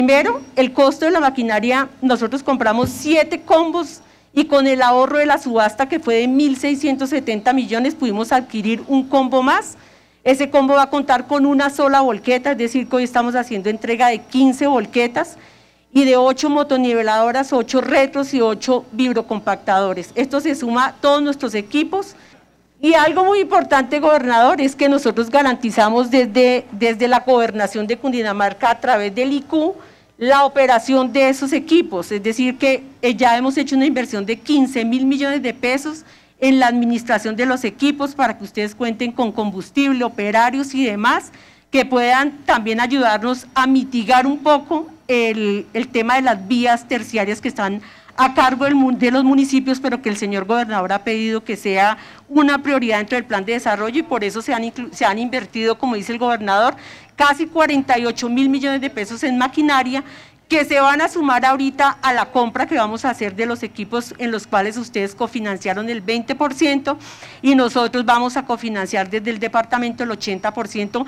Primero, el costo de la maquinaria, nosotros compramos 7 combos y con el ahorro de la subasta que fue de 1.670 millones pudimos adquirir un combo más. Ese combo va a contar con una sola volqueta, es decir que hoy estamos haciendo entrega de 15 volquetas y de 8 motoniveladoras, 8 retros y 8 vibrocompactadores. Esto se suma a todos nuestros equipos. Y algo muy importante, gobernador, es que nosotros garantizamos desde la gobernación de Cundinamarca a través del IQ la operación de esos equipos, es decir que ya hemos hecho una inversión de 15.000 millones de pesos en la administración de los equipos para que ustedes cuenten con combustible, operarios y demás, que puedan también ayudarnos a mitigar un poco el tema de las vías terciarias que están a cargo de los municipios, pero que el señor gobernador ha pedido que sea una prioridad dentro del plan de desarrollo y por eso se han invertido, como dice el gobernador, casi 48.000 millones de pesos en maquinaria que se van a sumar ahorita a la compra que vamos a hacer de los equipos en los cuales ustedes cofinanciaron el 20% y nosotros vamos a cofinanciar desde el departamento el 80%